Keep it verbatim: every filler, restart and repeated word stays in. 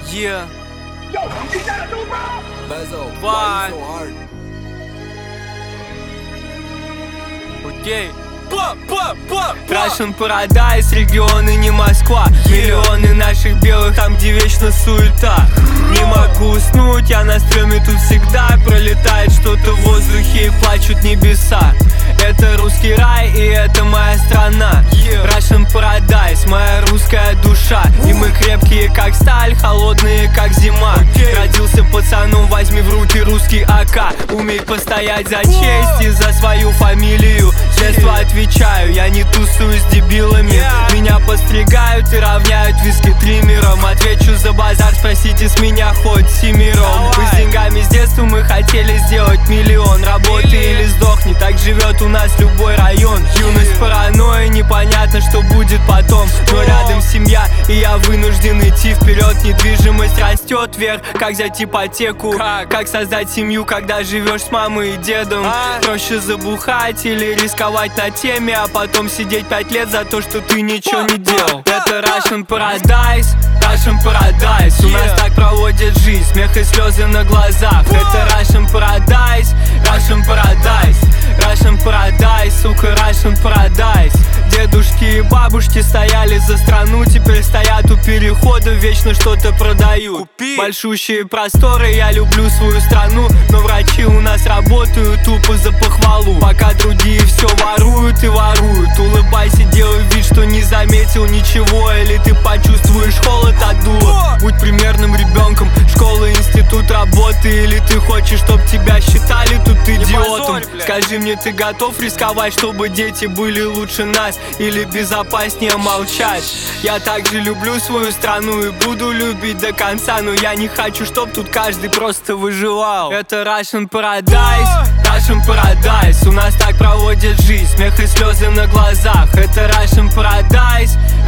Yeah. Yo, you think that'll do, bro? Bezo, Bye. why you so hard? Окей. Russian Paradise, регионы не Москва. Миллионы наших белых, там где вечно суета. Не могу уснуть, я на стреме тут всегда. Пролетает что-то в воздухе и плачут небеса. Это русский рай и это моя страна. Russian Paradise, моя русская душа. И мы крепкие как сталь, холодные как зима. Родился пацаном, возьми в руки русский АК. Умей постоять за честь и за свою фамилию. С детства отвечаю, я не тусую с дебилами. Меня постригают и равняют виски триммером. Отвечу за базар, спросите с меня хоть семером. Мы с деньгами с детства, мы хотели сделать миллион. Работай или сдохни, так живет у нас любой район. Юность паранойя, непонятно, что будет потом. Но рядом семья, и я вынужден идти вперед. Недвижимость растет вверх, как взять ипотеку. Как, как создать семью, когда живешь с мамой и дедом. а? Проще забухать или рисковать на теме, а потом сидеть пять лет за то, что ты ничего не делал. Это Russian Paradise, Russian Paradise. У нас так проводят жизнь, смех и слезы на глазах. Это Russian Paradise, Russian Paradise, Russian Paradise, сука, Russian Paradise. Дедушки и бабушки стояли за страну, теперь стоят у перехода, вечно что-то продают. Купи. Большущие просторы, я люблю свою страну, но врачи у нас работают тупо за похвалу. Пока другие все воруют и воруют. Улыбайся, делай вид, что не заметил ничего, или ты почувствуешь холод от дула. Будь примерным ребенком, школа, институт, работа. Или ты хочешь, чтоб тебя считали тут идиотом. Скажи мне, ты готов рисковать, чтобы дети были лучше нас? Или безопаснее молчать? Я также люблю свою страну и буду любить до конца. Но я не хочу, чтоб тут каждый просто выживал. Это Russian Paradise, Russian Paradise. У нас так проводят жизнь, смех и слезы на глазах. Это Russian Paradise,